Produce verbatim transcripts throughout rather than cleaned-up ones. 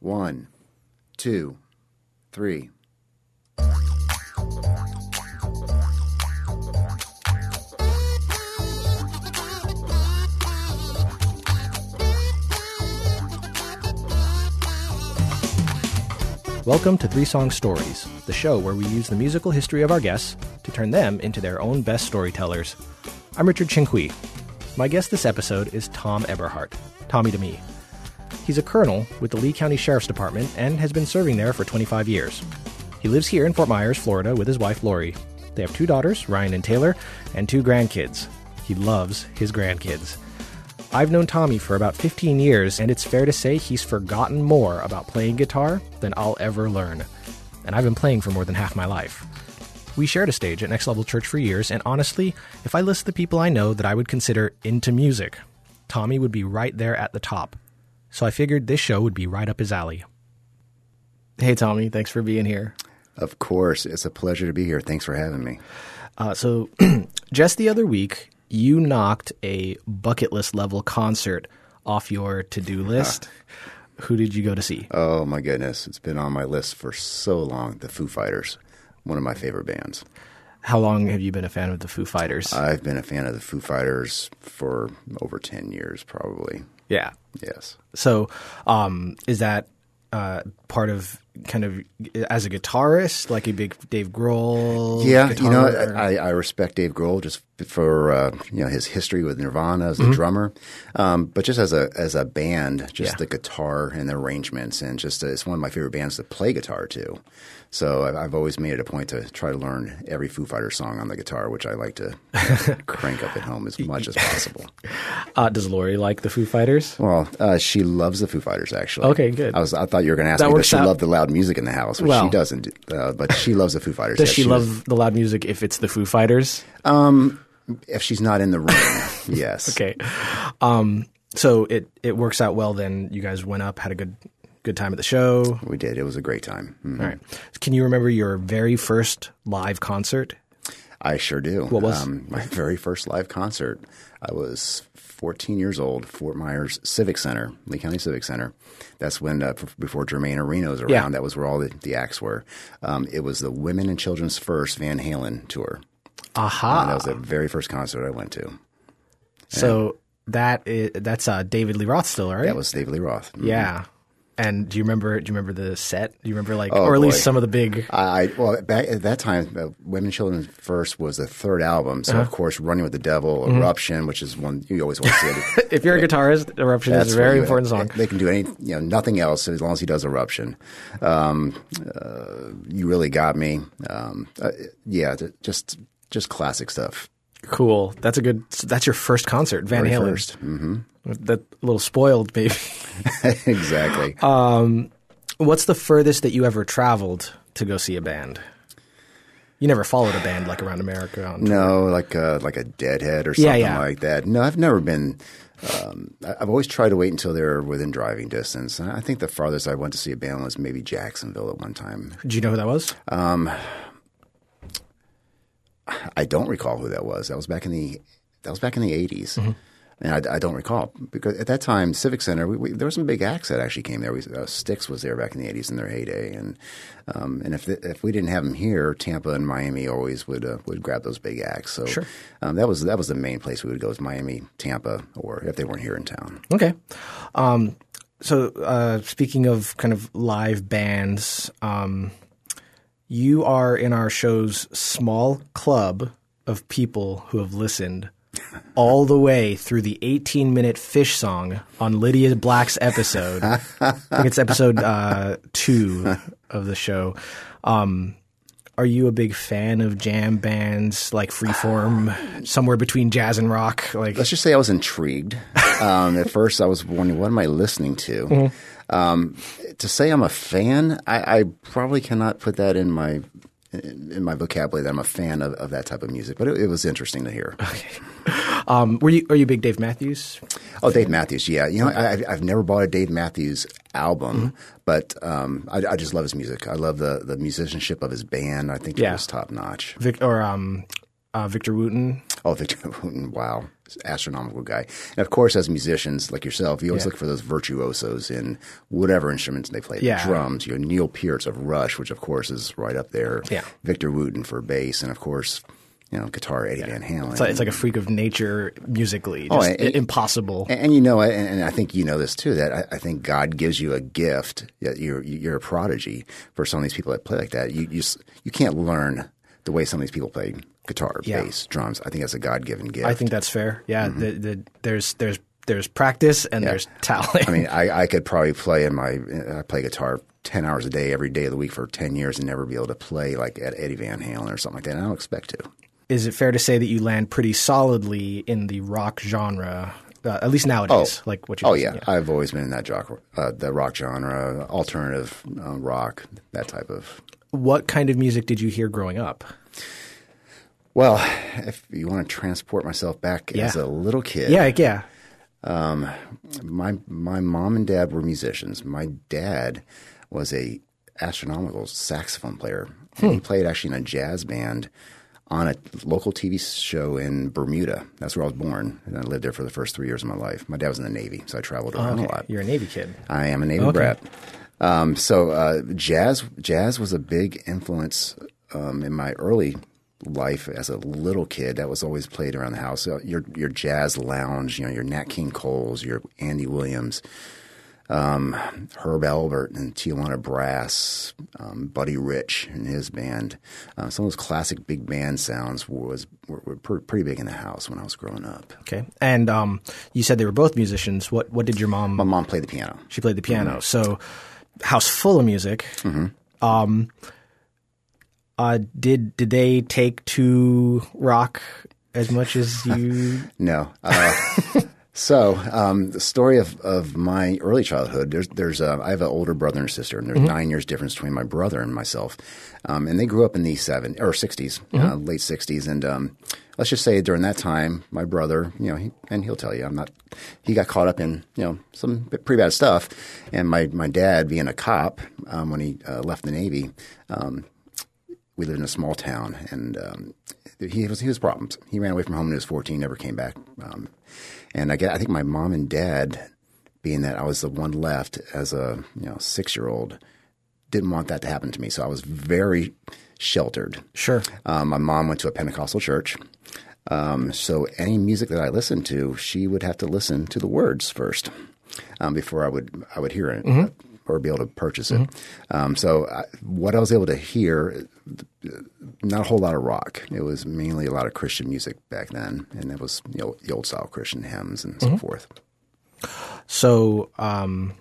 One, two, three. Welcome to Three Song Stories, the show where we use the musical history of our guests to turn them into their own best storytellers. I'm Richard Chinqui. My guest this episode is Tom Eberhardt, Tommy to me. He's a colonel with the Lee County Sheriff's Department and has been serving there for twenty-five years. He lives here in Fort Myers, Florida with his wife Lori. They have two daughters, Ryan and Taylor, and two grandkids. He loves his grandkids. I've known Tommy for about fifteen years, and it's fair to say he's forgotten more about playing guitar than I'll ever learn. And I've been playing for more than half my life. We shared a stage at Next Level Church for years, and honestly, if I list the people I know that I would consider into music, Tommy would be right there at the top. So I figured this show would be right up his alley. Hey, Tommy, thanks for being here. Of course. It's a pleasure to be here. Thanks for having me. Uh, so just the other week, you knocked a bucket list level concert off your to-do list. Uh, Who did you go to see? Oh, my goodness. It's been on my list for so long. The Foo Fighters, one of my favorite bands. How long have you been a fan of the Foo Fighters? I've been a fan of the Foo Fighters for over ten years, probably. Yeah. Yes. So um, is that uh, part of kind of as a guitarist, like a big Dave Grohl? Yeah, guitar, you know, or? I, I respect Dave Grohl just for uh, you know his history with Nirvana as a mm-hmm. drummer, um, but just as a as a band, just yeah. the guitar and the arrangements, and just uh, it's one of my favorite bands to play guitar too. So I've, I've always made it a point to try to learn every Foo Fighters song on the guitar, which I like to crank up at home as much as possible. Uh, does Lori like the Foo Fighters? Well, uh, she loves the Foo Fighters, actually. Okay, good. I was I thought you were going to ask that me does she out. love the loud music in the house, which well, she doesn't, uh, but she loves the Foo Fighters. Does yes, she, she love was, the loud music if it's the Foo Fighters? Um, if she's not in the room, yes. Okay. Um, so it, it works out well then. You guys went up, had a good good time at the show. We did. It was a great time. Mm-hmm. All right. Can you remember your very first live concert? I sure do. What was? Um, my very first live concert? I was fourteen years old, Fort Myers Civic Center, Lee County Civic Center. That's when, uh, before Jermaine Arena was around, yeah. that was where all the, the acts were. Um, it was the Women and Children's First Van Halen tour. Aha. Uh, that was the very first concert I went to. And so that is, that's uh, David Lee Roth still, right? That was David Lee Roth. Mm-hmm. Yeah. And do you remember? Do you remember the set? Do you remember like, oh, or at boy. least some of the big? I well back at that time, uh, Women and Children First was the third album. So uh-huh. of course, Running with the Devil, mm-hmm. Eruption, which is one you always want to see. If you're a guitarist, Eruption That's is a very you, important song. They can do any, you know, nothing else as long as he does Eruption. Um, uh, you Really Got Me. Um, uh, yeah, just just classic stuff. Cool. That's a good. That's your first concert, Van Very Halen. First. Mm-hmm. That little spoiled baby. Exactly. Um, what's the furthest that you ever traveled to go see a band? You never followed a band like around America on tour. No, like a, like a Deadhead or something yeah, yeah. like that. No, I've never been. Um, I've always tried to wait until they're within driving distance. I think the farthest I went to see a band was maybe Jacksonville at one time. Do you know who that was? Um, I don't recall who that was. That was back in the that was back in the eighties. Mm-hmm. And I, I don't recall because at that time, Civic Center, we, we, there were some big acts that actually came there. We, uh, Styx was there back in the eighties in their heyday, and um, and if the, if we didn't have them here, Tampa and Miami always would uh, would grab those big acts. So sure. um, that was that was the main place we would go is Miami, Tampa, or if they weren't here in town. Okay. Um, so uh, speaking of kind of live bands, um, you are in our show's small club of people who have listened all the way through the eighteen-minute Fish song on Lydia Black's episode. I think it's episode uh, two of the show. Um, are you a big fan of jam bands like Freeform, somewhere between jazz and rock? Like, let's just say I was intrigued. Um, at first, I was wondering, what am I listening to? Mm-hmm. Um, to say I'm a fan, I, I probably cannot put that in my in my vocabulary that I'm a fan of, of that type of music, but it, it was interesting to hear. Okay. Um, were you are you a big Dave Matthews? Oh, Dave Matthews, yeah. You know, I, I've never bought a Dave Matthews album, mm-hmm. but um, I, I just love his music. I love the, the musicianship of his band. I think yeah. it was top notch. Vic, or um, uh, Victor Wooten. Oh, Victor Wooten, wow. Astronomical guy. And of course, as musicians like yourself, you always Yeah. look for those virtuosos in whatever instruments they play. Yeah. The drums, you know, Neil Peart of Rush, which of course is right up there. Yeah. Victor Wooten for bass, and of course, you know, guitar, Eddie Van Halen. It's like, it's like a freak of nature musically. Oh, Just and- impossible. And, and you know, and, and I think you know this too, that I, I think God gives you a gift. That you're you're a prodigy for some of these people that play like that. You you, s- you can't learn the way some of these people play guitar, Yeah. bass, drums. I think that's a God-given gift. I think that's fair. Yeah, the, the, there's there's there's practice and there's talent. I mean, I, I could probably play in my I play guitar ten hours a day every day of the week for ten years and never be able to play like at Eddie Van Halen or something like that. And I don't expect to. Is it fair to say that you land pretty solidly in the rock genre, uh, at least nowadays? Oh. like what you're Oh saying, yeah. I've always been in that jock, uh, the rock genre, alternative uh, rock, that type of. What kind of music did you hear growing up? Well, if you want to transport myself back Yeah. as a little kid, Yeah, yeah. my my mom and dad were musicians. My dad was a astronomical saxophone player. And he played actually in a jazz band on a local T V show in Bermuda. That's where I was born, and I lived there for the first three years of my life. My dad was in the Navy, so I traveled around Okay. a lot. You're a Navy kid. I am a Navy Okay. brat. Um, so uh, jazz jazz was a big influence um, in my early life as a little kid. That was always played around the house. So your your jazz lounge, you know, your Nat King Coles, your Andy Williams, um, Herb Albert and Tijuana Brass, um, Buddy Rich and his band. Uh, some of those classic big band sounds was were, were pre- pretty big in the house when I was growing up. Okay. And um, you said they were both musicians. What what did your mom? My mom played the piano. She played the piano. So, house full of music. Mm-hmm. Um, uh, did did they take to rock as much as you? No. Uh, so um, the story of, of my early childhood, there's there's uh, I have an older brother and sister, and there's Mm-hmm. nine years difference between my brother and myself, um, and they grew up in the seven or sixties, Mm-hmm. uh, late sixties, and um, let's just say during that time, my brother, you know, he, and he'll tell you, I'm not, he got caught up in you know some pretty bad stuff, and my my dad being a cop um, when he uh, left the Navy. Um, We lived in a small town, and um, he was he was problems. He ran away from home when he was fourteen, never came back. Um, and I, get, I think my mom and dad, being that I was the one left as a you know six year old, didn't want that to happen to me. So I was very sheltered. Sure. Um, my mom went to a Pentecostal church, um, so any music that I listened to, she would have to listen to the words first um, before I would I would hear it. Mm-hmm. Or be able to purchase it. Mm-hmm. Um, so I, what I was able to hear, not a whole lot of rock. It was mainly a lot of Christian music back then, and it was you know, the old style Christian hymns and Mm-hmm. so forth. So, um,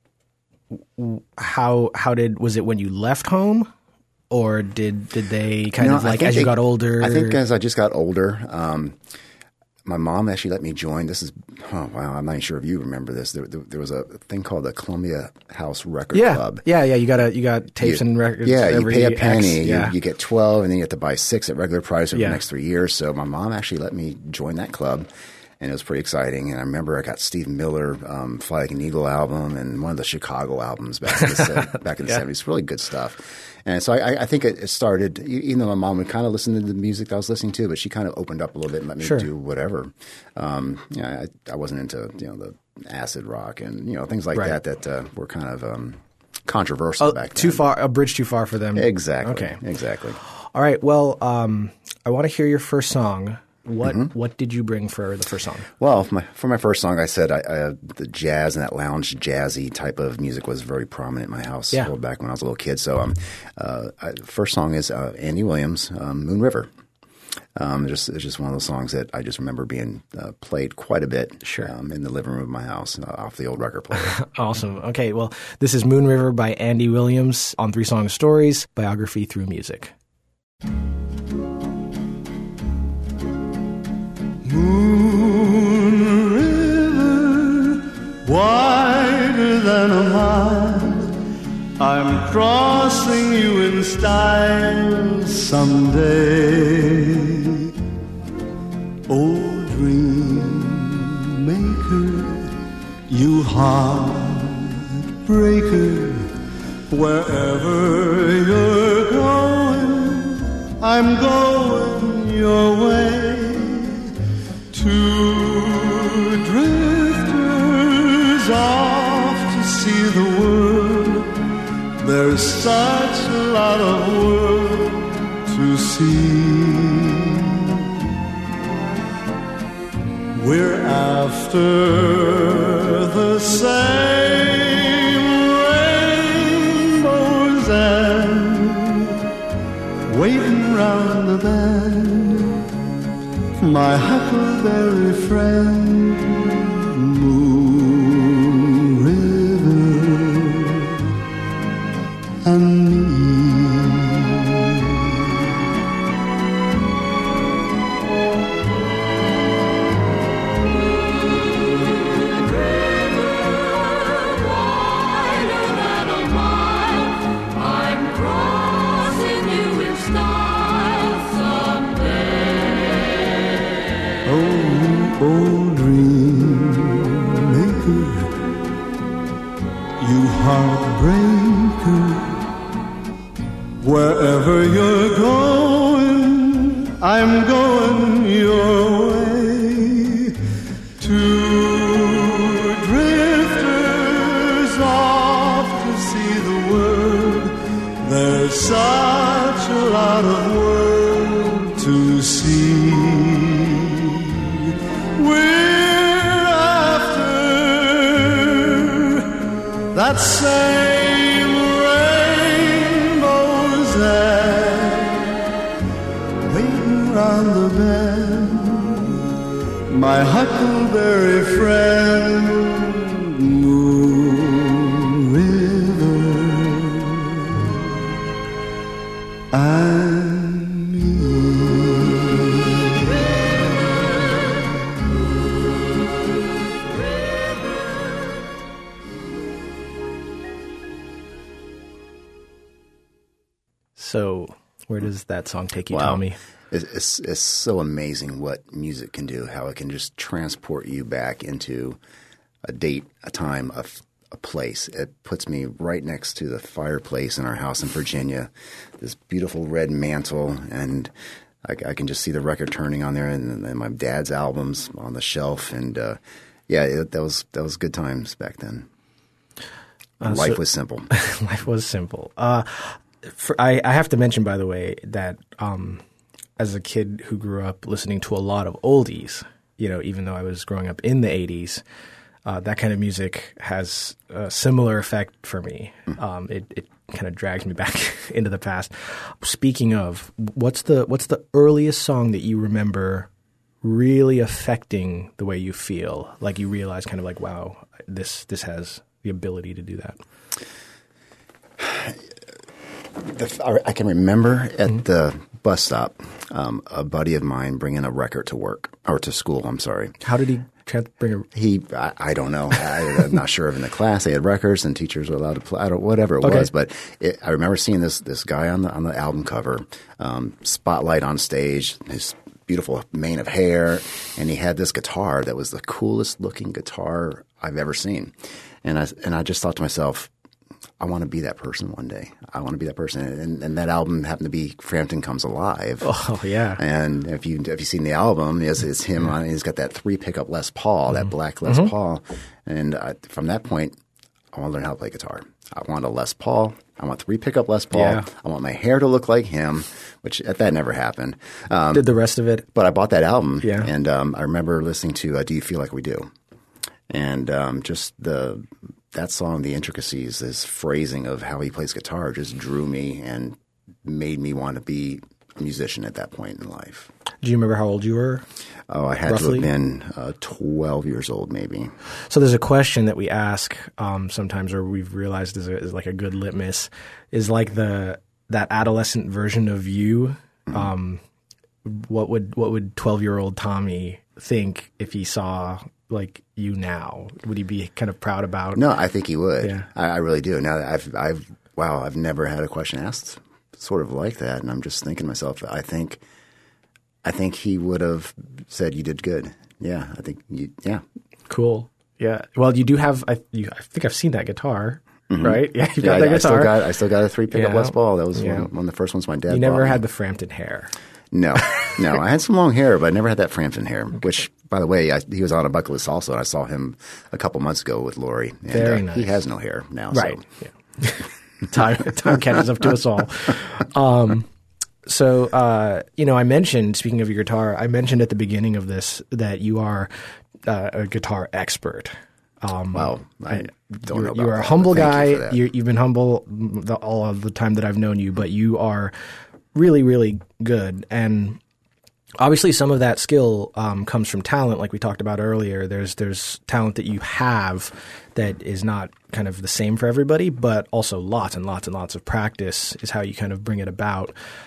w- how how did was it when you left home, or did did they kind No, of I like think as you they- got older? I think as I just got older, um, my mom actually let me join. This is oh wow, I'm not even sure if you remember this. There, there, there was a thing called the Columbia House Record yeah, Club. yeah, yeah. You got a you got tapes You- and records. Yeah, you every pay a X, penny, yeah. you, you get twelve, and then you have to buy six at regular price over Yeah. the next three years. So my mom actually let me join that club, and it was pretty exciting. And I remember I got Steve Miller, um, Fly Like an Eagle album, and one of the Chicago albums back in the, se- back in the Yeah. seventies. Really good stuff. And so I, I think it, it started, e- even though my mom would kind of listen to the music that I was listening to, but she kind of opened up a little bit and let me Sure. do whatever. Um, you know, I, I wasn't into you know the acid rock and you know things like Right. that that uh, were kind of um, controversial Oh, back then. too far, a bridge too far for them. Exactly. Okay. Exactly. All right. Well, um, I want to hear your first song. What Mm-hmm. what did you bring for the first song? Well, for my, for my first song, I said I, I, the jazz and that lounge jazzy type of music was very prominent in my house Yeah. well, back when I was a little kid. So, um, uh, I, first song is uh, Andy Williams, um, Moon River. Um, just it's just one of those songs that I just remember being uh, played quite a bit. Sure. Um, in the living room of my house uh, off the old record player. Awesome. Okay. Well, this is Moon River by Andy Williams on Three Song Stories, biography through music. Moon River, wider than a mile, I'm crossing you in style someday. Oh, dream maker, you heartbreaker, wherever you're going, I'm going your way. there's such a lot of world to see. We're after the same rainbows and waiting round the bend, my huckleberry friend, Moon River and me. Oh, dream maker, you heartbreaker, wherever you're going, I'm going your way. Two drifters off to see the world, there's such a lot of world to see. That same rainbow's end, waiting round the bend, my huckleberry friend, Moon River and me. So where does that song take you, Wow. Tommy? It's, it's, it's so amazing what music can do, how it can just transport you back into a date, a time, a, a place. It puts me right next to the fireplace in our house in Virginia, this beautiful red mantle, and I, I can just see the record turning on there and, and my dad's albums on the shelf. And uh, yeah, it, that was that was good times back then. Uh, Life so- was simple. Life was simple. Uh, for, I, I have to mention, by the way, that um, as a kid who grew up listening to a lot of oldies, you know, even though I was growing up in the eighties, uh, that kind of music has a similar effect for me. Mm. Um, it, it kind of drags me back into the past. Speaking of, what's the what's the earliest song that you remember really affecting the way you feel? Like you realize, kind of like, wow, this this has the ability to do that. The, I can remember at mm-hmm. the bus stop, um, a buddy of mine bringing a record to work or to school. I'm sorry. How did he bring a? He, I, I don't know. I, I'm not sure. If in the class they had records and teachers were allowed to play. I don't, whatever it okay. was, but it, I remember seeing this this guy on the on the album cover, um, spotlight on stage, his beautiful mane of hair, and he had this guitar that was the coolest looking guitar I've ever seen, and I and I just thought to myself, I want to be that person one day. I want to be that person. And, and that album happened to be Frampton Comes Alive. Oh, yeah. And if, you, if you've seen the album, it's, it's him on – he's got that three-pickup Les Paul, mm-hmm. that black Les mm-hmm. Paul. And I, from that point, I want to learn how to play guitar. I want a Les Paul. I want three-pickup Les Paul. Yeah. I want my hair to look like him, which that never happened. Um, Did the rest of it? But I bought that album. Yeah. And um, I remember listening to uh, Do You Feel Like We Do? And um, just the – that song, the intricacies, this phrasing of how he plays guitar just drew me and made me want to be a musician at that point in life. Do you remember how old you were? Oh, I had roughly? to have been uh, twelve years old maybe. So there's a question that we ask um, sometimes, or we've realized is, a, is like a good litmus, is like the that adolescent version of you. Mm-hmm. Um, what would what would twelve-year-old Tommy think if he saw like you now? Would he be kind of proud about? No, I think he would. Yeah. I, I really do. Now I've, I've, wow, I've never had a question asked sort of like that, and I'm just thinking to myself, I think, I think he would have said, "You did good." Yeah, I think, you, yeah. Cool. Yeah. Well, you do have. I, you, I think I've seen that guitar. Mm-hmm. Right? Yeah, you got yeah, that I, guitar. I still got, I still got a three pickup yeah. Les Paul. That was yeah. one, one of the first ones my dad. You never bought had me. the Frampton hair. No, no. I had some long hair, but I never had that Frampton hair, okay. which, by the way, I, he was on a bucket list also. And I saw him a couple months ago with Lori. And, Very uh, nice. He has no hair now. Right. So. Yeah. time time catches up to us all. Um, so uh, you know, I mentioned, speaking of your guitar, I mentioned at the beginning of this that you are uh, a guitar expert. Um, Wow, I don't know about You're a that, humble but thank guy. you for that. You, you've been humble the, all of the time that I've known you, but you are really, really good. And obviously, some of that skill um, comes from talent, like we talked about earlier. There's there's talent that you have that is not kind of the same for everybody, but also lots and lots and lots of practice is how you kind of bring it about.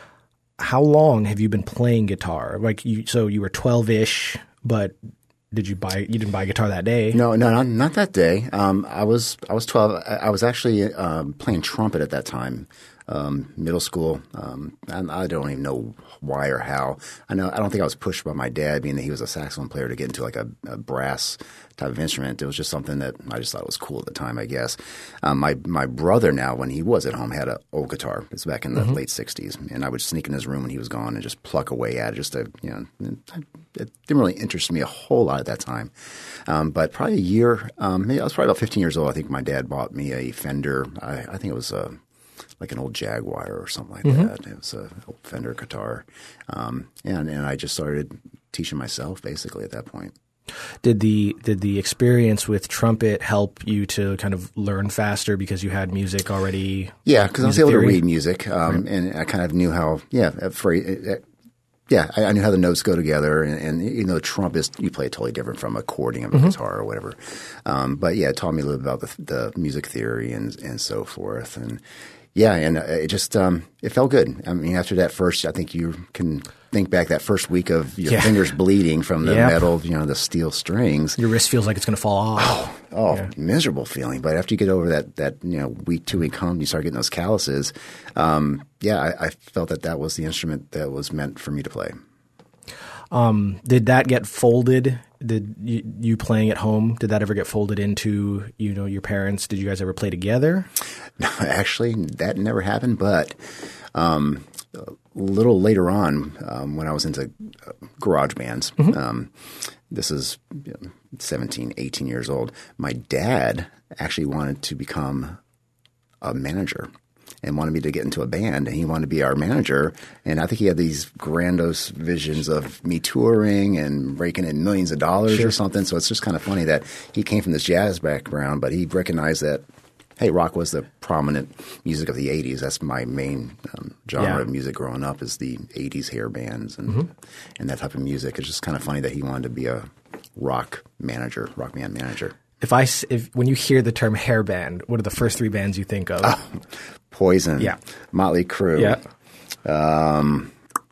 How long have you been playing guitar? Like you, so you were twelve-ish, but did you buy? You didn't buy a guitar that day? No, no, not, not that day. Um, I was I was twelve. I, I was actually um, playing trumpet at that time, um, middle school. Um, and I don't even know why or how. I know I don't think I was pushed by my dad, being that he was a saxophone player, to get into like a, a brass type of instrument. It was just something that I just thought was cool at the time, I guess. Um, my my brother now, when he was at home, had an old guitar. It's back in the mm-hmm. late sixties, and I would sneak in his room when he was gone and just pluck away at it. Just to, you know, it didn't really interest me a whole lot at that time. Um, but probably a year, um, maybe I was probably about fifteen years old. I think my dad bought me a Fender. I, I think it was a like an old Jaguar or something like mm-hmm. that. It was a old Fender guitar, um, and and I just started teaching myself basically at that point. Did the did the experience with trumpet help you to kind of learn faster because you had music already? Yeah, because I was able theory? to read music, um, right. and I kind of knew how. Yeah, for, yeah, I, I knew how the notes go together, and, and you know, trumpet you play it totally different from a chording of a mm-hmm. guitar or whatever. Um, but yeah, it taught me a little bit about the, the music theory and and so forth, and yeah, and it just um, it felt good. I mean, after that first, I think you can think back that first week of your yeah. fingers bleeding from the yep. metal, you know, the steel strings. Your wrist feels like it's going to fall off. Oh, oh yeah. miserable feeling. But after you get over that, that you know, week, two week hump, you start getting those calluses. Um, yeah, I, I felt that that was the instrument that was meant for me to play. Um, did that get folded? Did you, you playing at home? Did that ever get folded into, you know, your parents? Did you guys ever play together? No, actually, that never happened. But um, a little later on, um, when I was into uh, garage bands, mm-hmm. um, this is you know, seventeen, eighteen years old, my dad actually wanted to become a manager and wanted me to get into a band, and he wanted to be our manager. And I think he had these grandiose visions of me touring and raking in millions of dollars sure. or something. So it's just kind of funny that he came from this jazz background, but he recognized that, hey, rock was the prominent music of the eighties. That's my main um, genre yeah. of music growing up, is the eighties hair bands and mm-hmm. and that type of music. It's just kind of funny that he wanted to be a rock manager, rock band manager. If I, if when you hear the term hair band, what are the first three bands you think of? Oh, Poison, yeah. Motley Crue, yeah. Um,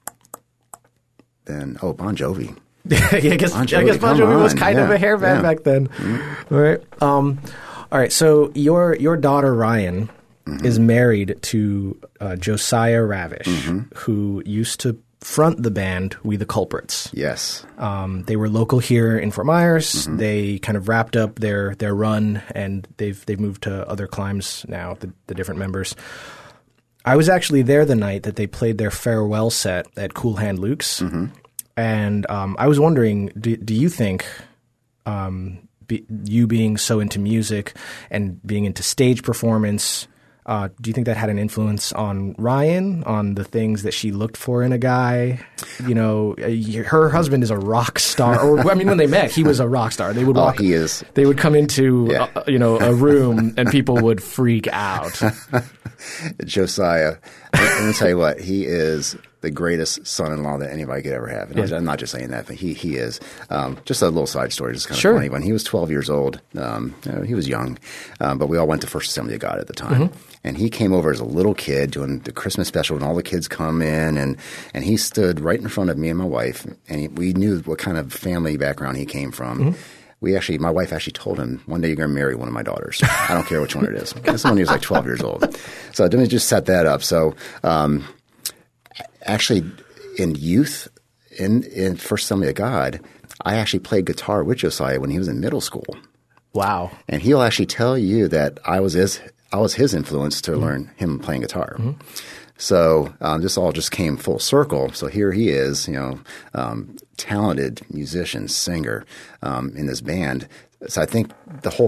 then oh, Bon Jovi. yeah, I guess Bon Jovi, I guess Bon Jovi was kind yeah. of a hair band yeah. back then. Mm-hmm. All right, um, all right. So your your daughter Ryan mm-hmm. is married to uh, Josiah Ravish, mm-hmm. who used to front the band We the Culprits. Yes. Um, they were local here in Fort Myers. Mm-hmm. They kind of wrapped up their their run, and they've they've moved to other climes now, the, the different members. I was actually there the night that they played their farewell set at Cool Hand Luke's. Mm-hmm. And um, I was wondering, do, do you think um, be, you being so into music and being into stage performance, Uh, do you think that had an influence on Ryan, on the things that she looked for in a guy? You know, her husband is a rock star. Or I mean, when they met, he was a rock star. They would walk. Oh, he is. They would come into yeah. uh, you know a room and people would freak out. Josiah, let me tell you what, he is the greatest son-in-law that anybody could ever have. And yeah. I'm not just saying that, but he he is. Um, just a little side story, just kind of sure. funny. When he was twelve years old, um, you know, he was young, um, but we all went to First Assembly of God at the time. Mm-hmm. And he came over as a little kid doing the Christmas special, and all the kids come in, and, and he stood right in front of me and my wife, and he, we knew what kind of family background he came from. Mm-hmm. We actually, my wife actually told him, one day you're going to marry one of my daughters. I don't care which one it is. This one he was like twelve years old. So let me just set that up. So um, actually, in youth, in, in First Assembly of God, I actually played guitar with Josiah when he was in middle school. Wow. And he'll actually tell you that I was his, I was his influence to mm-hmm. learn him playing guitar. Mm-hmm. So um, this all just came full circle. So here he is, you know, um, talented musician, singer um, in this band. So I think the whole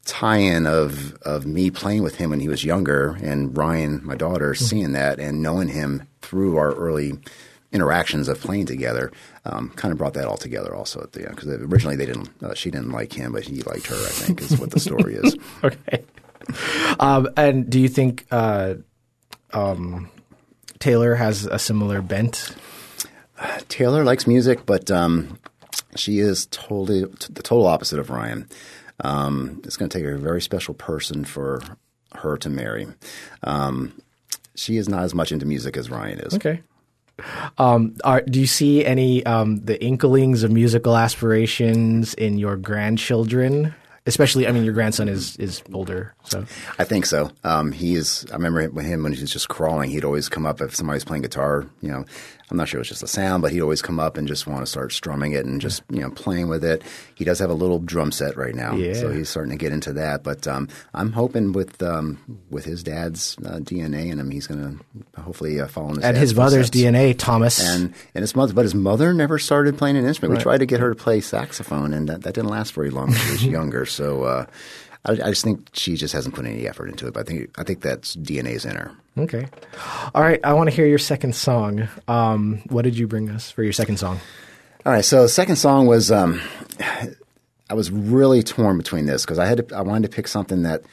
tie-in of of me playing with him when he was younger, and Ryan, my daughter, mm-hmm. seeing that and knowing him through our early interactions of playing together, um, kind of brought that all together also at the end. Because originally they didn't, uh, she didn't like him, but he liked her, I think, is what the story is. Okay. Um, and do you think uh, um, Taylor has a similar bent? Uh, Taylor likes music, but um, she is totally the total opposite of Ryan. Um, it's going to take a very special person for her to marry. Um, she is not as much into music as Ryan is. Okay. Um, are, do you see any um, the inklings of musical aspirations in your grandchildren? Especially, I mean, your grandson is, is older, so. I think so. Um, he is, I remember with him when he was just crawling, he'd always come up if somebody was playing guitar, you know, I'm not sure it was just a sound, but he'd always come up and just want to start strumming it and just, you know, playing with it. He does have a little drum set right now, yeah. so he's starting to get into that. But um, I'm hoping with um, with his dad's uh, D N A in him, he's going to hopefully uh, follow in his And dad's his mother's footsteps. D N A, Thomas. And, and his mother, but his mother never started playing an instrument. Right. We tried to get her to play saxophone, and that, that didn't last very long when she was younger. So uh, I, I just think she just hasn't put any effort into it. But I think I think that's D N A's in her. Okay. All right. I want to hear your second song. Um, what did you bring us for your second song? All right. So the second song was um, I was really torn between this because I had to, I wanted to pick something that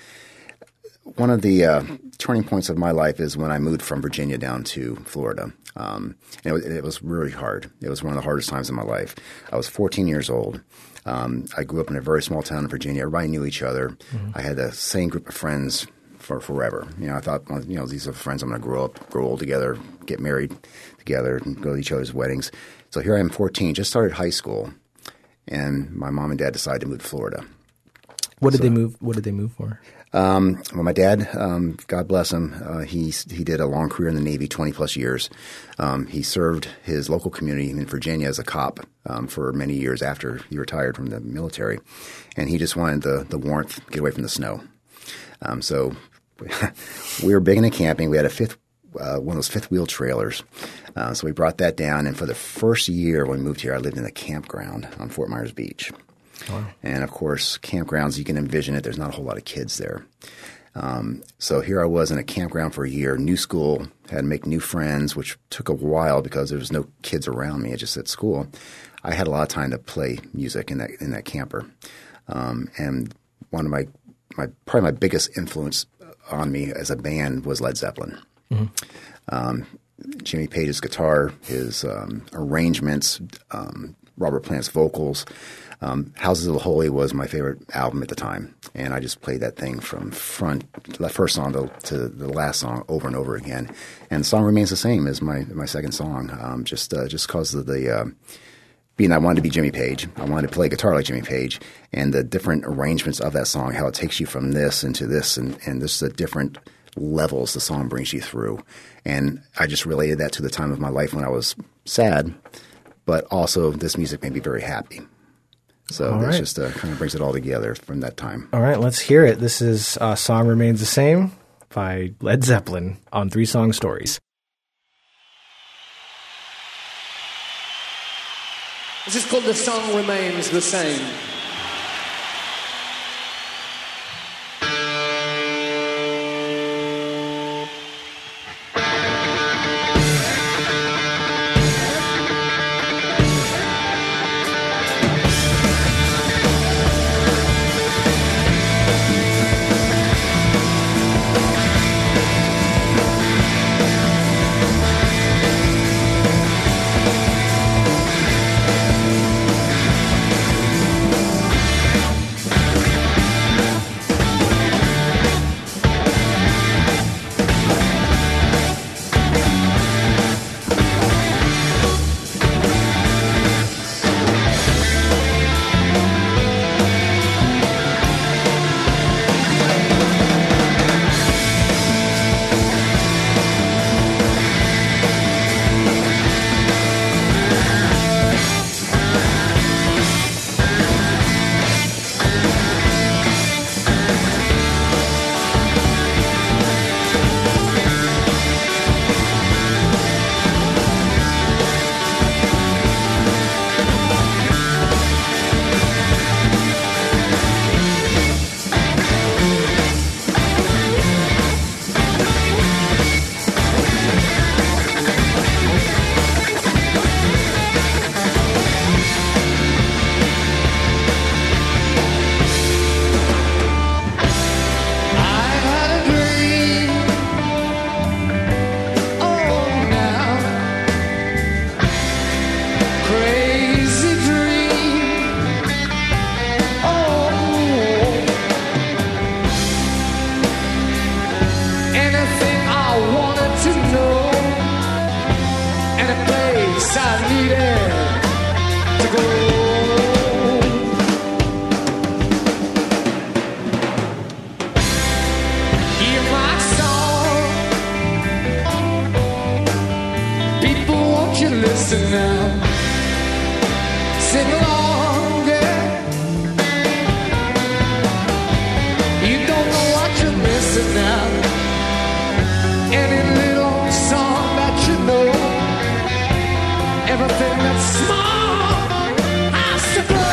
one of the uh, turning points of my life is when I moved from Virginia down to Florida. Um, and it was, it was really hard. It was one of the hardest times in my life. I was fourteen years old. Um, I grew up in a very small town in Virginia. Everybody knew each other. Mm-hmm. I had the same group of friends for forever. You know, I thought, well, you know, these are friends I'm going to grow up, grow old together, get married together, and go to each other's weddings. So here I am, fourteen, just started high school, and my mom and dad decided to move to Florida. What did so, they move? What did they move for? Um, well, my dad, um, God bless him, uh, he he did a long career in the Navy, twenty plus years. Um, he served his local community in Virginia as a cop um, for many years after he retired from the military, and he just wanted the the warmth, get away from the snow. Um, so we were big into camping. We had a fifth, uh, one of those fifth wheel trailers. Uh, so we brought that down. And for the first year when we moved here, I lived in a campground on Fort Myers Beach. Wow. And of course, campgrounds, you can envision it. There's not a whole lot of kids there. Um, so here I was in a campground for a year, new school, had to make new friends, which took a while because there was no kids around me. I just at school. I had a lot of time to play music in that in that camper. Um, and one of my My, probably my biggest influence on me as a band was Led Zeppelin. Mm-hmm. Um, Jimmy Page's guitar, his um, arrangements, um, Robert Plant's vocals. Um, Houses of the Holy was my favorite album at the time, and I just played that thing from front, the first song to, to the last song over and over again. And the song remains the same as my my second song, um, just uh, just because of the uh, being I wanted to be Jimmy Page. I wanted to play guitar like Jimmy Page, and the different arrangements of that song, how it takes you from this into this, and, and this the different levels the song brings you through. And I just related that to the time of my life when I was sad, but also this music made me very happy. So all this right. just uh, kind of brings it all together from that time. All right, let's hear it. This is uh, Song Remains the Same by Led Zeppelin on Three Song Stories. This is called The Song Remains the Same. listen now. Sing along, yeah. You don't know what you're missing now. Any little song that you know, everything that's small has to grow.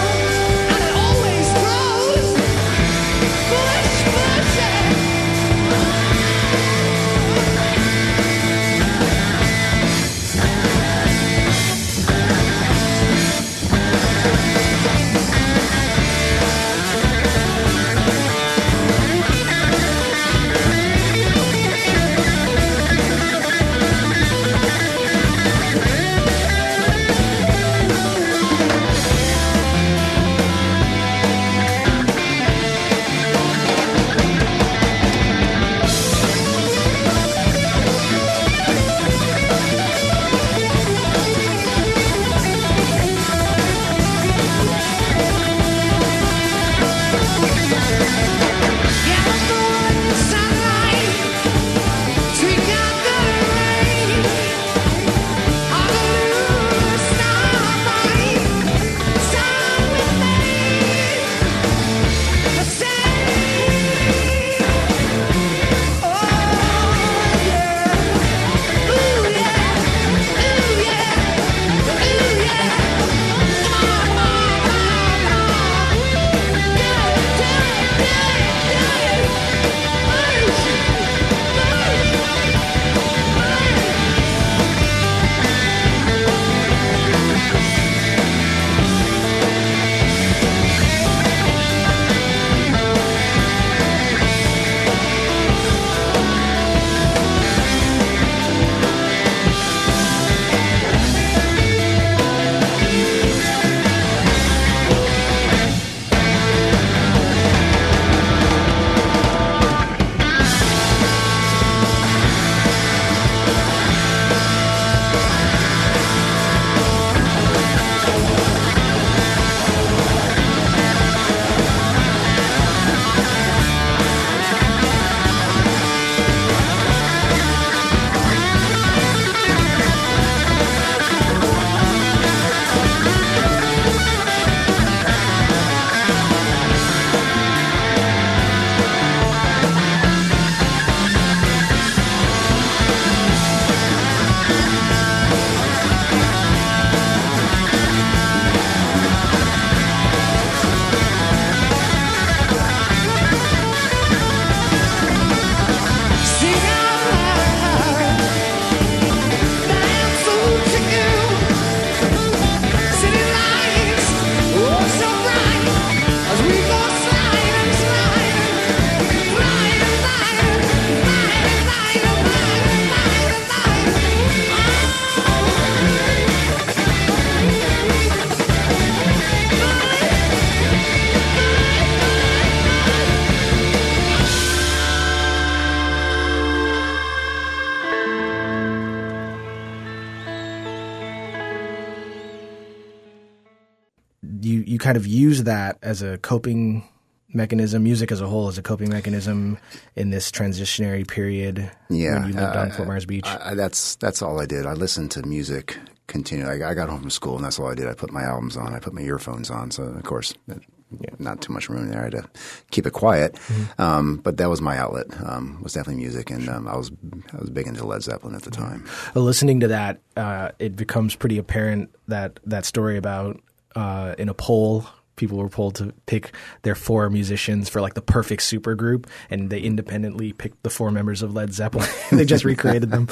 You, you kind of use that as a coping mechanism, music as a whole as a coping mechanism in this transitionary period yeah, when you lived uh, on Fort Myers Beach? I, I, that's that's all I did. I listened to music continually. I, I got home from school, and that's all I did. I put my albums on. I put my earphones on. So, of course, yeah. not too much room there. I had to keep it quiet. Mm-hmm. Um, but that was my outlet, um, was definitely music. And um, I was I was big into Led Zeppelin at the time. Well, listening to that, uh, it becomes pretty apparent that that story about uh, in a poll, people were polled to pick their four musicians for like the perfect super group, and they independently picked the four members of Led Zeppelin. They just recreated them.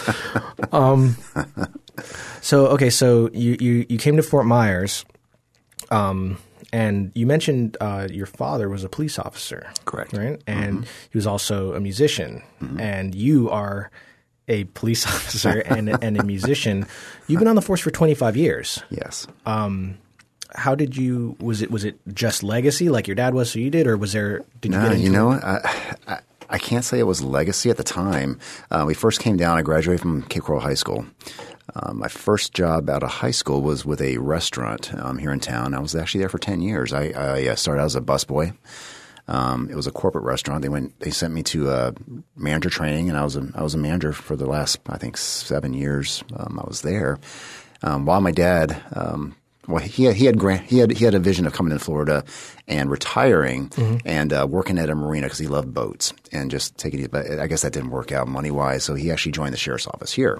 Um, so, okay, so you, you, you came to Fort Myers, um, and you mentioned uh, your father was a police officer. Correct. Right? And mm-hmm. he was also a musician, mm-hmm. and you are a police officer and, and a musician. You've been on the force for twenty-five years. Yes. Um, How did you? Was it was it just legacy like your dad was, so you did, or was there? Did you no, get into you know, it? I, I I can't say it was legacy at the time. Uh, we first came down. I graduated from Cape Coral High School. Um, my first job out of high school was with a restaurant um, here in town. I was actually there for ten years. I, I started out as a busboy. Um, it was a corporate restaurant. They went. They sent me to uh, manager training, and I was a I was a manager for the last I think seven years. Um, I was there. um, while my dad, um, well, he had, he had grant, he had he had a vision of coming to Florida and retiring mm-hmm. and uh, working at a marina because he loved boats and just taking it. But I guess that didn't work out money wise, so he actually joined the sheriff's office here.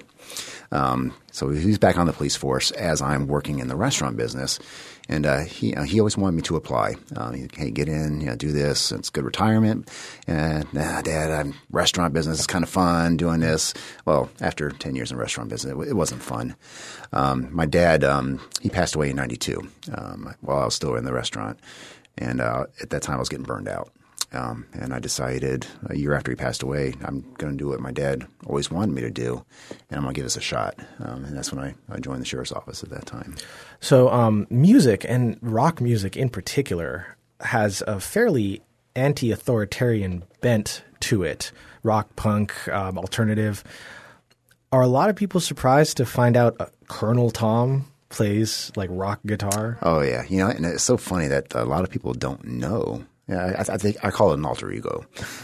Um, so he's back on the police force as I'm working in the restaurant business. And uh, he uh, he always wanted me to apply. Um, he, hey, get in, you know, do this. It's good retirement. And nah, Dad, I'm restaurant business is kind of fun doing this. Well, after ten years in restaurant business, it, it wasn't fun. Um, my dad, um, he passed away in ninety-two um, while I was still in the restaurant. And uh, at that time, I was getting burned out. Um, and I decided a year after he passed away, I'm going to do what my dad always wanted me to do, and I'm going to give this a shot. Um, and that's when I, I joined the sheriff's office at that time. So um, music, and rock music in particular, has a fairly anti-authoritarian bent to it. Rock, punk, um, alternative. Are a lot of people surprised to find out uh, Colonel Tom plays like rock guitar? Oh, yeah. You know, and it's so funny that a lot of people don't know. Yeah, I, I think I call it an alter ego.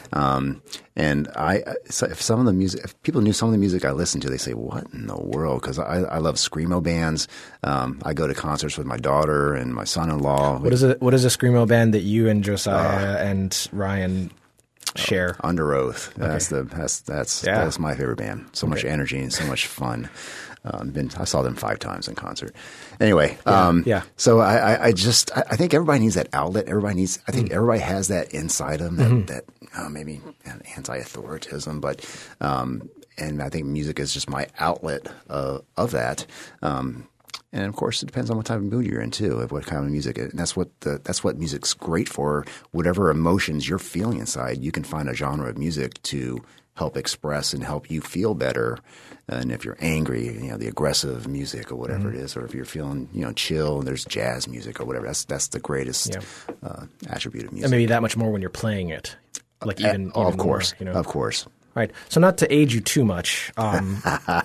Um, and I, so if some of the music, if people knew some of the music I listen to, they say, "What in the world?" Because I, I love screamo bands. Um, I go to concerts with my daughter and my son-in-law. What is a what is a screamo band that you and Josiah uh, and Ryan share? Oh, Under Oath. That's okay. the that's that's yeah. that's my favorite band. So okay. much energy and so much fun. Um, been, I saw them five times in concert. Anyway, yeah, um, yeah. so I, I, I just I, I think everybody needs that outlet. Everybody needs. I think mm. everybody has that inside them. That, mm-hmm. that uh, maybe anti-authoritism, but um, and I think music is just my outlet uh, of that. Um, and of course, it depends on what type of mood you're in too, of what kind of music. And that's what the, that's what music's great for. Whatever emotions you're feeling inside, you can find a genre of music to help express and help you feel better. And if you're angry, you know, the aggressive music or whatever mm-hmm. it is, or if you're feeling, you know, chill and there's jazz music or whatever, that's that's the greatest yeah. uh, attribute of music. And maybe that much more when you're playing it. Like even, uh, oh, even of course, more, you know? Of course. Right. So not to age you too much, um,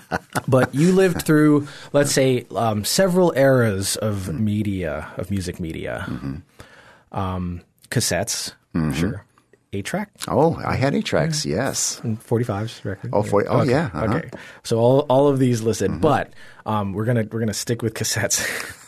but you lived through, let's say, um, several eras of mm-hmm. media, of music media. Mm-hmm. Um, cassettes, mm-hmm. sure. eight-track? Oh, I had eight-tracks, yeah. yes. And forty-fives record? Oh, forty, oh okay. yeah. Uh-huh. Okay. So all all of these listed, mm-hmm. but um, we're gonna we're gonna stick with cassettes.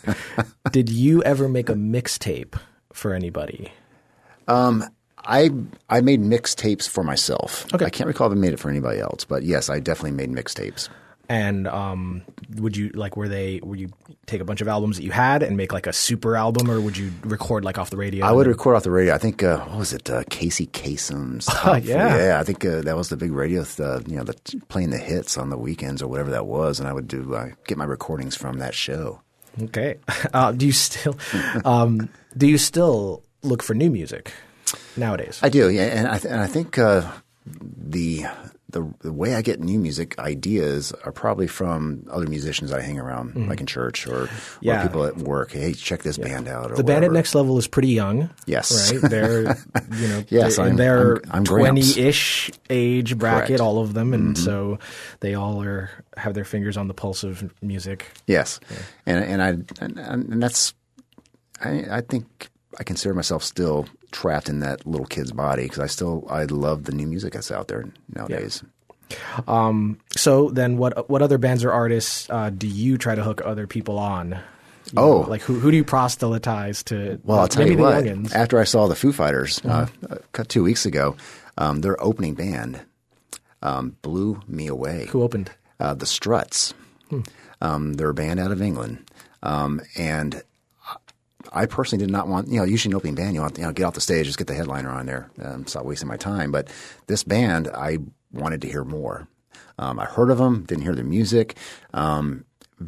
Did you ever make a mixtape for anybody? Um, I I made mixtapes for myself. Okay. I can't recall if I made it for anybody else, but yes, I definitely made mixtapes. And um, would you like were they would you take a bunch of albums that you had and make like a super album, or would you record like off the radio? I would record off the radio. I think uh, what was it, uh, Casey Kasem's? Oh, yeah, yeah. I think uh, that was the big radio, uh, you know, the, playing the hits on the weekends or whatever that was, and I would do uh, get my recordings from that show. Okay. Uh, do you still um, do you still look for new music nowadays? I do, yeah, and I th- and I think uh, the. The, the way I get new music ideas are probably from other musicians I hang around, mm-hmm. like in church or, yeah. or people at work. Hey, check this yeah. band out. Or the whatever. band at Next Level is pretty young. Yes, right. They're you know yes, they're I'm, in their I'm, I'm twenty-ish age bracket, Correct. all of them, and mm-hmm. so they all are have their fingers on the pulse of music. Yes, yeah. and and I and, and that's I, I think I consider myself still trapped in that little kid's body because I still I love the new music that's out there nowadays. Yeah. Um, so then what what other bands or artists uh, do you try to hook other people on? You oh. know, like who who do you proselytize to? Well, I'll tell maybe you what. The youngins? After I saw the Foo Fighters mm-hmm. uh, two weeks ago, um, their opening band um, blew me away. Who opened? Uh, the Struts. Hmm. Um, they're a band out of England. Um, and I personally did not want – you know, usually an opening band, you want to you know, get off the stage, just get the headliner on there. Um, stop wasting my time. But this band, I – wanted to hear more. Um, I heard of them, didn't hear the music, um,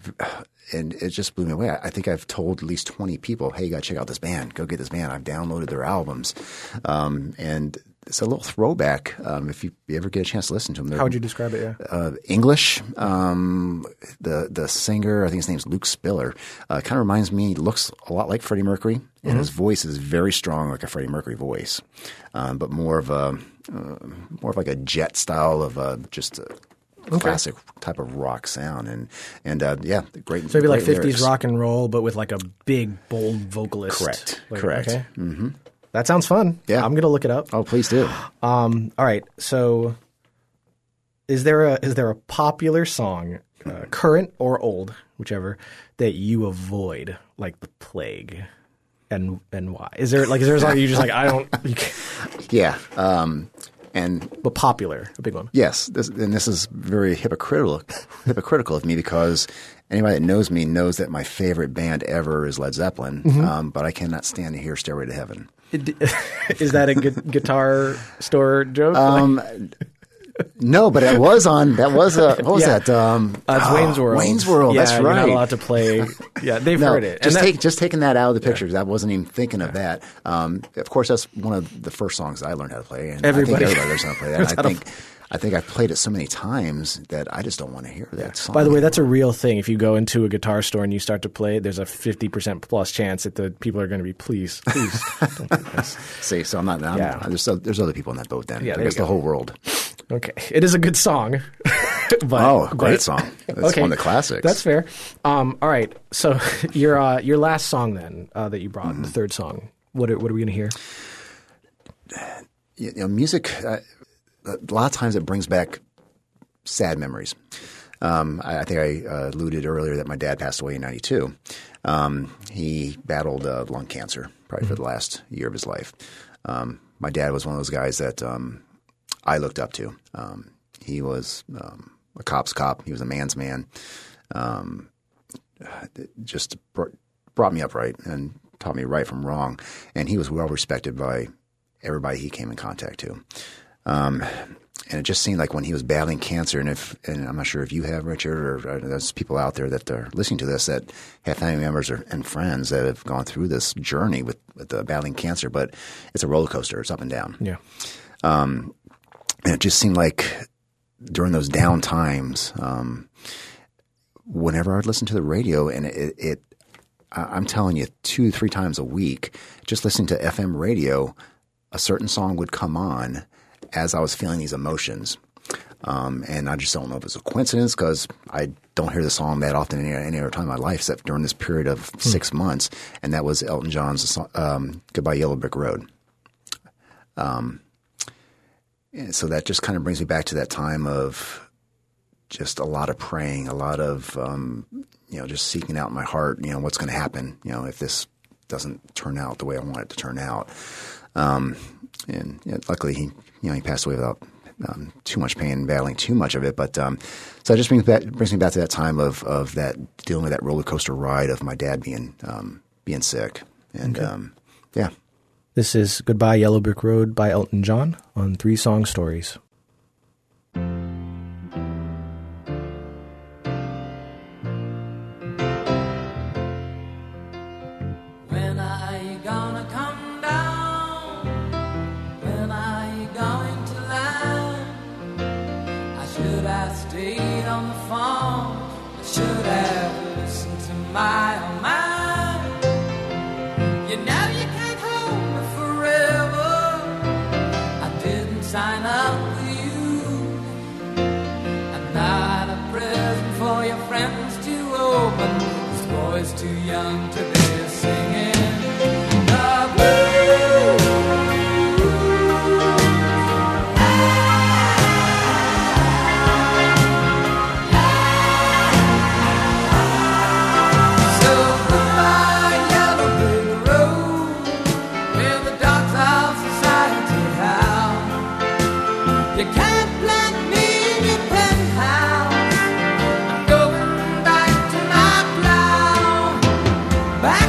and it just blew me away. I, I think I've told at least twenty people, hey, you got to check out this band. Go get this band. I've downloaded their albums. Um, and it's a little throwback um, if you, you ever get a chance to listen to them. They're, How would you describe it, yeah? Uh, English. Um, the the singer, I think his name's Luke Spiller, uh, kind of reminds me, looks a lot like Freddie Mercury, and mm-hmm. his voice is very strong like a Freddie Mercury voice, um, but more of a – Uh, more of like a jet style of uh, just a okay. classic type of rock sound, and and uh, yeah, great. So maybe great like fifties lyrics. rock and roll, but with like a big, bold vocalist. Correct. Like, Correct. Okay. Mm-hmm. That sounds fun. Yeah, I'm gonna look it up. Oh, please do. Um, all right. So, is there a is there a popular song, uh, current or old, whichever, that you avoid like the plague, and and why? Is there like is there a song you just like I don't? You can't. Yeah, um, and but popular, a big one. Yes, this, and this is very hypocritical hypocritical of me because anybody that knows me knows that my favorite band ever is Led Zeppelin, mm-hmm. um, but I cannot stand to hear "Stairway to Heaven." Is that a gu- guitar store joke? Um, no, but it was on. That was a what was yeah. that? Um, uh, it's oh, Wayne's World. Wayne's World. Yeah, that's right. You're not allowed to play. Yeah, they've no, heard it. Just and take that, just taking that out of the pictures. Yeah. I wasn't even thinking of that. Um, of course, that's one of the first songs I learned how to play, and everybody, I think everybody learns how to play that. I think. I think I've played it so many times that I just don't want to hear that song. By the way, that's a real thing. If you go into a guitar store and you start to play it, there's a fifty percent plus chance that the people are going to be, please, please don't do this. See, so I'm not, I'm, yeah. there's, there's other people in that boat then. Yeah, I guess the whole world. Okay. It is a good song. but, oh, great but, song. That's okay. one of the classics. That's fair. Um, all right. So your uh, your last song then uh, that you brought, mm-hmm. the third song, what are, what are we going to hear? You know, music, uh, a lot of times it brings back sad memories. Um, I, I think I uh, alluded earlier that my dad passed away in ninety-two. Um, he battled uh, lung cancer probably mm-hmm. for the last year of his life. Um, my dad was one of those guys that um, I looked up to. Um, he was um, a cop's cop. He was a man's man. Um, just brought, brought me up right and taught me right from wrong. And he was well respected by everybody he came in contact to. Um, And it just seemed like when he was battling cancer, and if and I'm not sure if you have, Richard, or, or there's people out there that are listening to this that have family members or, and friends that have gone through this journey with, with uh, battling cancer, but it's a roller coaster. It's up and down. Yeah. Um, and it just seemed like during those down times, um, whenever I'd listen to the radio, and it, it I'm telling you, two, three times a week, just listening to F M radio, a certain song would come on as I was feeling these emotions. Um, and I just don't know if it's a coincidence because I don't hear the song that often any, any other time in my life except during this period of hmm. six months. And that was Elton John's um, Goodbye Yellow Brick Road. Um, and so that just kind of brings me back to that time of just a lot of praying, a lot of, um, you know, just seeking out in my heart, you know, what's going to happen, you know, if this doesn't turn out the way I want it to turn out. Um, and you know, luckily he, you know, he passed away without um, too much pain and battling too much of it. But um, so it just brings back, brings me back to that time of of that dealing with that roller coaster ride of my dad being um, being sick. And okay. um, yeah, this is Goodbye Yellow Brick Road by Elton John on Three Song Stories. My, oh my, you know you can't hold me forever. I didn't sign up for you. I'm not a present for your friends to open. This boy's too young to be singing the blues. Back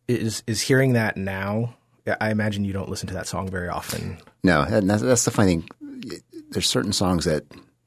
is is hearing that now. I imagine you don't listen to that song very often. No, and that's, that's the funny thing. There's certain songs that,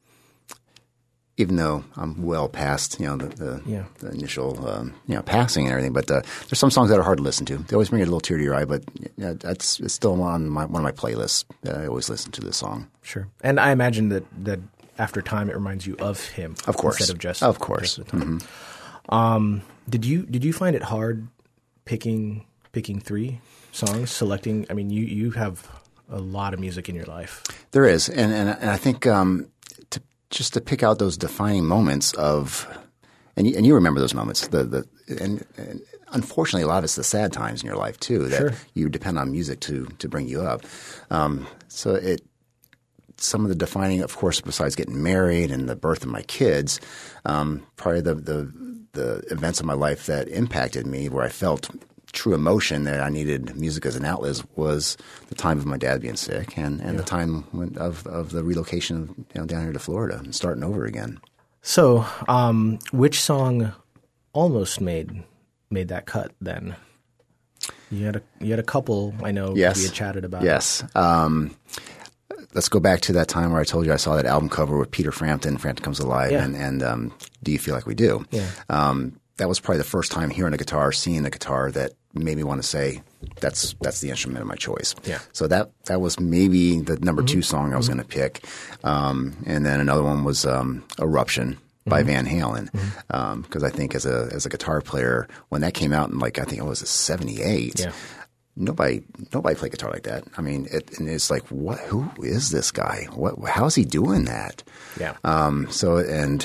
even though I'm well past, you know, the, the, yeah. the initial, um, you know, passing and everything, but uh, there's some songs that are hard to listen to. They always bring a little tear to your eye, but yeah, that's it's still on my, one of my playlists. I always listen to this song. Sure, and I imagine that that after time it reminds you of him, of course, instead of just of course. Just the time. Mm-hmm. Um, did you did you find it hard picking picking three songs, selecting? I mean, you you have a lot of music in your life. There is, and and, and I think. Um, Just to pick out those defining moments of, and you, and you remember those moments. The the and, and unfortunately, a lot of it's the sad times in your life too that sure. you depend on music to to bring you up. Um, so it some of the defining, of course, besides getting married and the birth of my kids, um, probably the the the events of my life that impacted me, where I felt true emotion that I needed music as an outlet, was the time of my dad being sick and, and yeah. the time when, of, of the relocation you know, down here to Florida and starting over again. So um, which song almost made made that cut then? You had a, you had a couple, I know, yes. we had chatted about. Yes. Um, let's go back to that time where I told you I saw that album cover with Peter Frampton, Frampton Comes Alive, yeah. and, and um, Do You Feel Like We Do? Yeah. Um, that was probably the first time hearing the guitar, seeing the guitar, that made me want to say that's that's the instrument of my choice. Yeah. So that that was maybe the number mm-hmm. two song I was mm-hmm. going to pick. Um, and then another one was um, Eruption by mm-hmm. Van Halen, because mm-hmm. um, I think as a as a guitar player, when that came out in like I think it was a seventy-eight. Yeah. Nobody, nobody played guitar like that. I mean, it, and it's like, what? Who is this guy? What? How is he doing that? Yeah. Um. So, and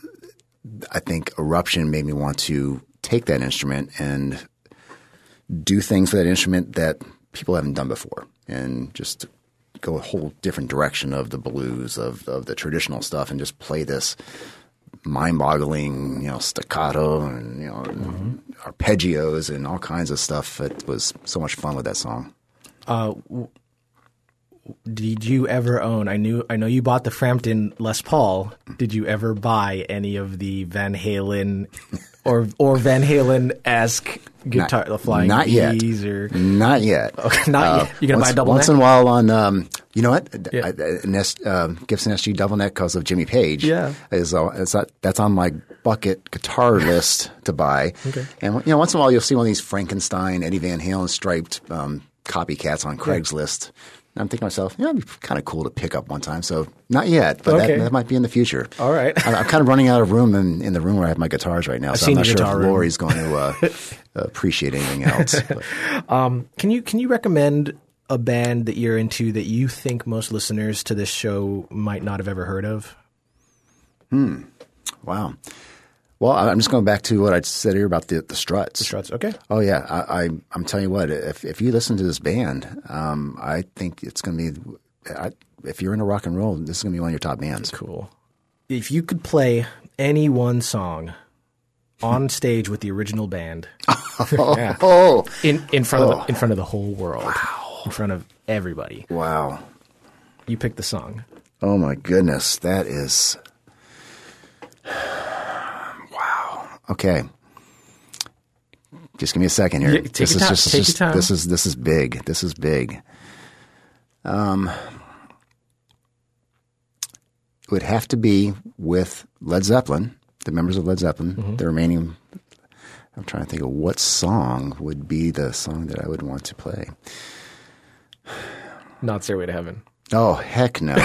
I think Eruption made me want to take that instrument and do things for that instrument that people haven't done before, and just go a whole different direction of the blues, of of the traditional stuff, and just play this mind-boggling, you know, staccato and you know mm-hmm. arpeggios and all kinds of stuff. It was so much fun with that song. Uh, w- did you ever own? I knew. I know you bought the Frampton Les Paul. Did you ever buy any of the Van Halen or or Van Halen-esque guitar, not, the Flying not V's yet. or not yet? Okay, not uh, yet. You gonna once, buy a double once neck? in a while on. Um, you know what? Yeah. I, an S, uh, Gibson S G double neck because of Jimmy Page. Yeah, is uh, it's not, that's on my bucket guitar list to buy. Okay. And you know, once in a while you'll see one of these Frankenstein, Eddie Van Halen striped um, copycats on Craigslist. Yeah. And I'm thinking to myself, yeah, it'd be kind of cool to pick up one time. So not yet, but okay. that, that might be in the future. All right. I, I'm kind of running out of room in, in the room where I have my guitars right now. I've so seen I'm not the sure if room. Lori's going to uh, appreciate anything else. um, can you can you recommend a band that you're into that you think most listeners to this show might not have ever heard of? Hmm. Wow. Well, I'm just going back to what I said here about the, the Struts. The Struts, okay. Oh, yeah. I, I, I'm telling you what, if if you listen to this band, um, I think it's going to be I, – if you're into rock and roll, this is going to be one of your top bands. Cool. If you could play any one song on stage with the original band oh, yeah, oh, in, in, front oh. of the, in front of the whole world, wow. in front of everybody. Wow. You pick the song. Oh, my goodness. That is – okay. Just give me a second here. Yeah, take this your is time. just, Take just your time. this is this is big. This is big. Um, it would have to be with Led Zeppelin, the members of Led Zeppelin, mm-hmm. the remaining. I'm trying to think of what song would be the song that I would want to play. Not Stairway to Heaven. Oh, heck no.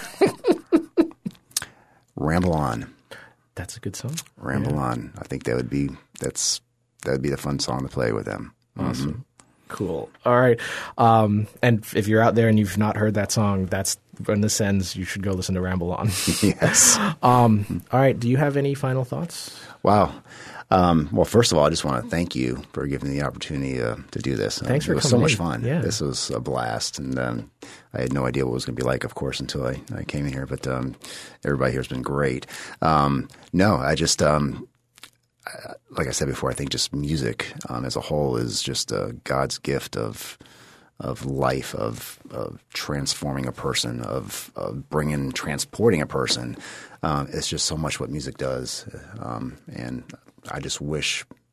Ramble On. That's a good song. Ramble yeah. On. I think that would be that's that would be the fun song to play with them. Awesome. Mm-hmm. Cool. All right. Um, and if you're out there and you've not heard that song, that's when this ends. You should go listen to Ramble On. Yes. Um, all right. Do you have any final thoughts? Wow. Um, well, first of all, I just want to thank you for giving me the opportunity uh, to do this. Thanks uh, for It was coming so much in. fun. Yeah. This was a blast, and um, I had no idea what it was going to be like, of course, until I, I came in here. But um, everybody here has been great. Um, no, I just um, I, like I said before, I think just music um, as a whole is just uh, God's gift of of life, of, of transforming a person, of, of bringing, transporting a person. Um, it's just so much what music does, um, and I just wish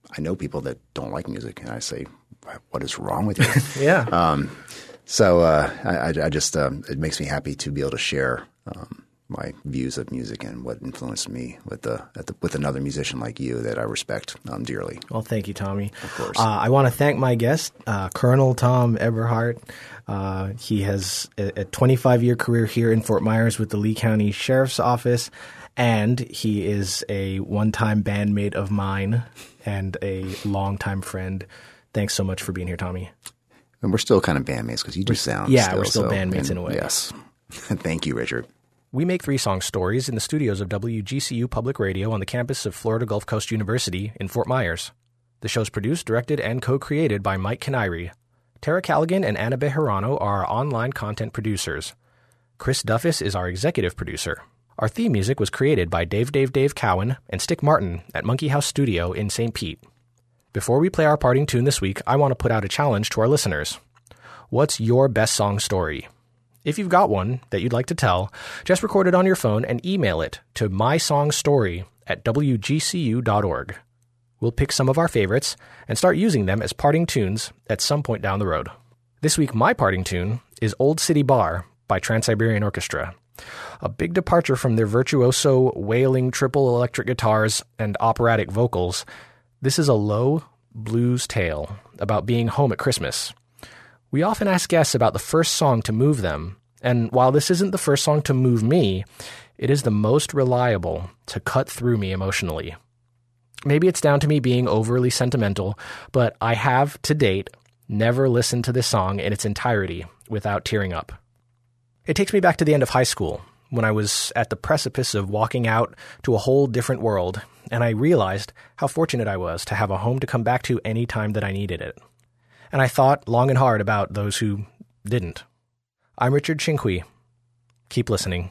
I know people that don't like music, and I say, what is wrong with you? Yeah. Um, so uh, I, I just um, it makes me happy to be able to share um, my views of music and what influenced me with the, at the with another musician like you that I respect um, dearly. Well, thank you, Tommy. Of course. Uh, I want to thank my guest, uh, Colonel Tom Eberhardt. Uh, he has a twenty-five-year career here in Fort Myers with the Lee County Sheriff's Office, and he is a one-time bandmate of mine and a longtime friend. Thanks so much for being here, Tommy. And we're still kind of bandmates because you do sound. Yeah, still, we're still so, bandmates and, in a way. Yes. Thank you, Richard. We make Three Song Stories in the studios of W G C U Public Radio on the campus of Florida Gulf Coast University in Fort Myers. The show's produced, directed, and co-created by Mike Canary. Tara Callaghan and Anna Bejarano are our online content producers. Chris Duffus is our executive producer. Our theme music was created by Dave Dave Dave Cowan and Stick Martin at Monkey House Studio in Saint Pete. Before we play our parting tune this week, I want to put out a challenge to our listeners. What's your best song story? If you've got one that you'd like to tell, just record it on your phone and email it to mysongstory at w g c u dot org. We'll pick some of our favorites and start using them as parting tunes at some point down the road. This week, my parting tune is Old City Bar by Trans-Siberian Orchestra. A big departure from their virtuoso, wailing triple electric guitars and operatic vocals, this is a low blues tale about being home at Christmas. We often ask guests about the first song to move them, and while this isn't the first song to move me, it is the most reliable to cut through me emotionally. Maybe it's down to me being overly sentimental, but I have, to date, never listened to this song in its entirety without tearing up. It takes me back to the end of high school, when I was at the precipice of walking out to a whole different world, and I realized how fortunate I was to have a home to come back to any time that I needed it. And I thought long and hard about those who didn't. I'm Richard Chinqui. Keep listening.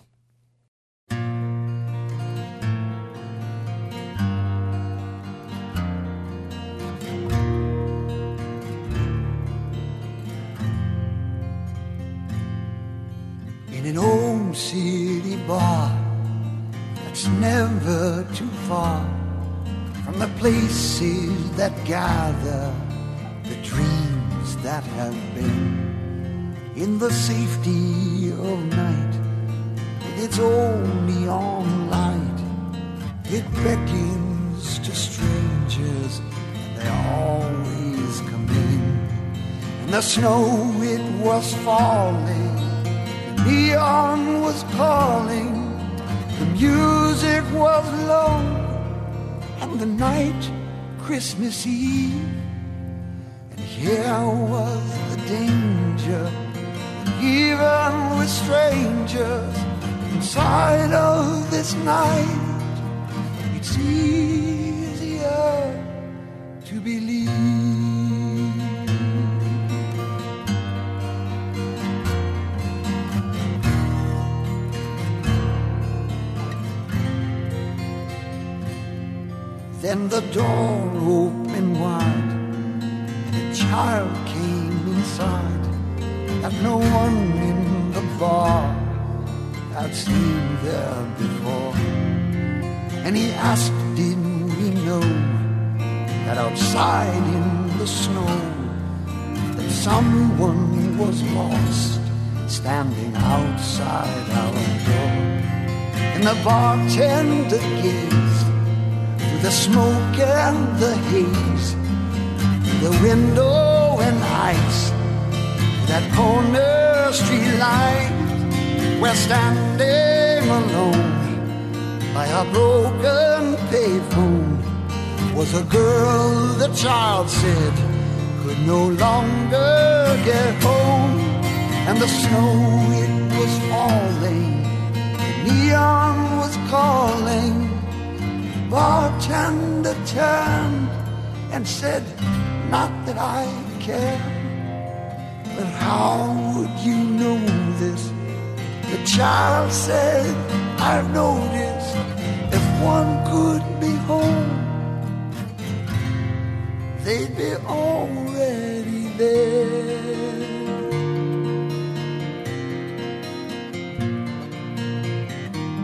In an old city bar that's never too far from the places that gather the dreams that have been, in the safety of night with its own neon light, it beckons to strangers and they always come in. And the snow, it was falling, the neon was calling, the music was low, and the night Christmas Eve. And here was the danger, even with strangers inside of this night, it's easier to believe. Then the door opened wide, and a child came inside that no one in the bar had seen there before. And he asked, did we know that outside in the snow that someone was lost standing outside our door? And the bartender gazed through the smoke and the haze, through the window and ice, that corner street light, where standing alone by a broken payphone was a girl the child said could no longer get home. And the snow, it was falling, the neon was calling. Bartender turned and said, not that I care, but how would you know this? The child said, I've noticed if one could be home, they'd be already there.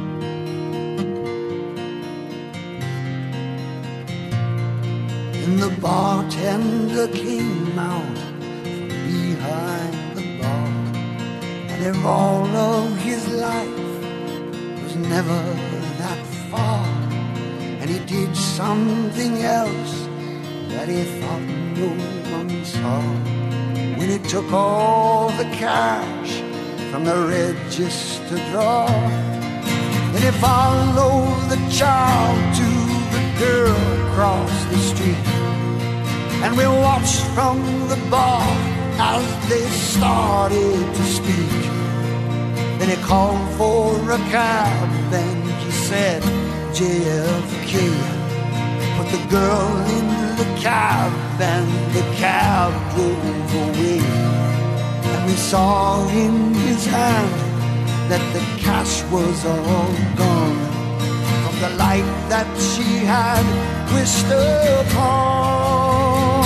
In the bartender came out from behind the bar, and if all of his life was never that far, and he did something else that he thought no one saw. When he took all the cash from the register drawer, then he followed the child to the girl across the street, and we watched from the bar as they started to speak. Then he called for a cab and he said, J F K. Put the girl in the cab and the cab drove away. And we saw in his hand that the cash was all gone from the light that she had wished upon.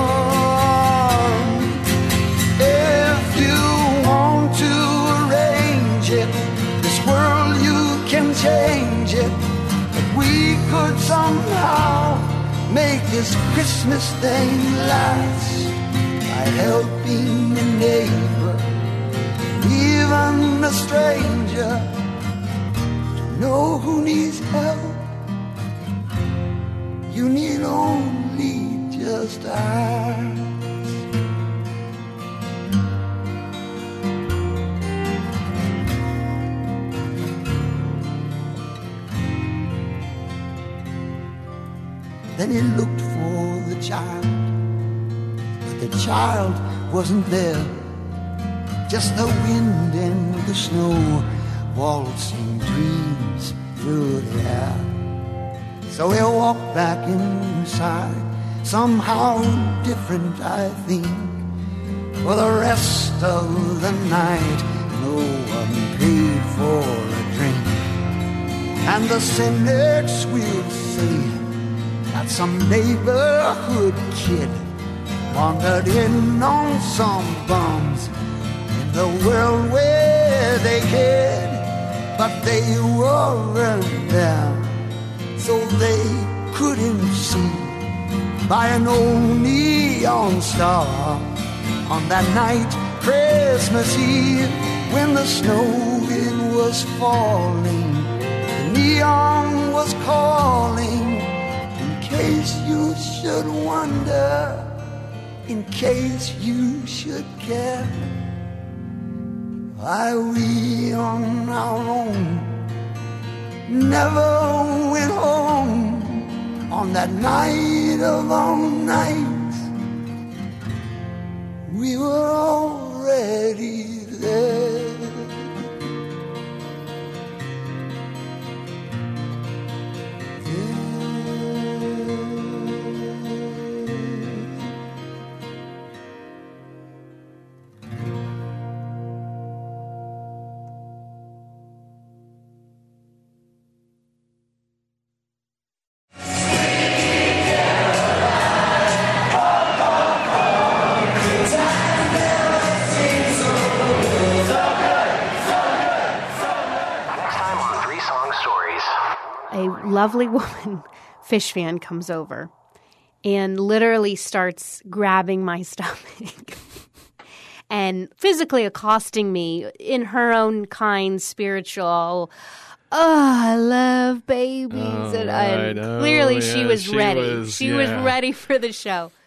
If you want to arrange it, this world you can change it. If we could somehow make this Christmas thing last by helping a neighbor, even a stranger, to know who needs help, you need only just ask. Then he looked for the child, but the child wasn't there. Just the wind and the snow waltzing dreams through the air. So he walked back inside, somehow different, I think. For the rest of the night, no one paid for a drink. And the cynics will say that some neighborhood kid wandered in on some bums in the world where they hid, but they weren't there, so they couldn't see by an old neon star on that night, Christmas Eve, when the snow it was falling, the neon was calling. In case you should wonder, in case you should care, why we on our own never went home on that night of all nights. We were already there. Lovely woman fish fan comes over and literally starts grabbing my stomach and physically accosting me in her own kind, spiritual, oh, I love babies. Oh, and right. and oh, clearly yeah, she was she ready. Was, she yeah. was ready for the show.